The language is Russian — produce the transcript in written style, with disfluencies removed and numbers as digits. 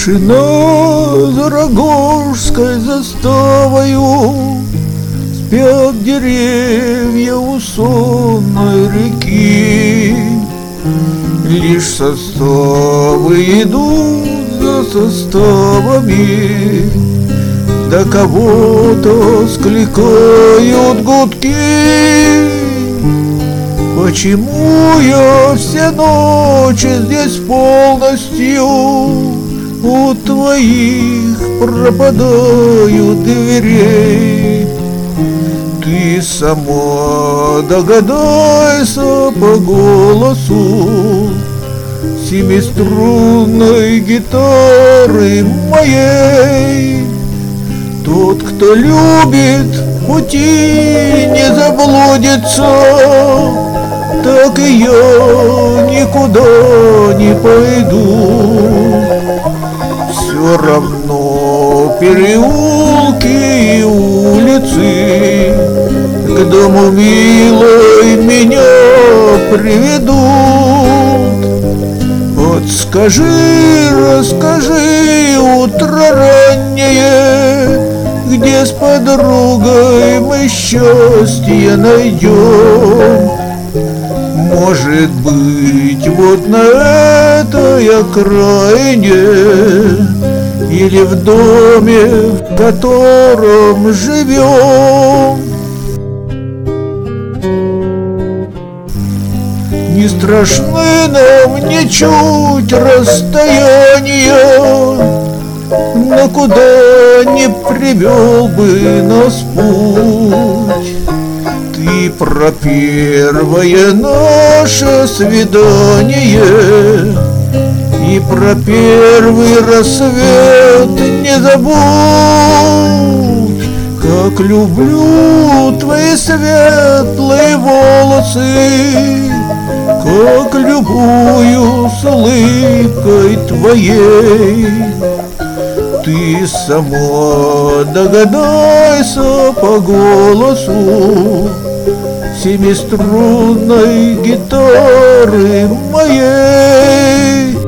Тишина за Рогожской заставою, спят деревья у сонной реки. Лишь составы идут за составами, да кого-то скликают гудки. Почему я все ночи здесь полностью у твоих пропадаю дверей? Ты сама догадайся по голосу семиструнной гитары моей. Тот, кто любит, в пути не заблудится, так и я никуда не пойду. Все равно переулки и улицы к дому милой меня приведут. Вот скажи, расскажи, утро раннее, где с подругой мы счастье найдем. Может быть, вот на этой окраине или в доме, в котором живем. Не страшны нам ничуть расстояния, но куда не привел бы нас путь. Ты про первое наше свидание и про первый рассвет не забудь. Как люблю твои светлые волосы, как любуюсь улыбкой твоей. Ты сама догадайся по голосу семиструнной гитары моей.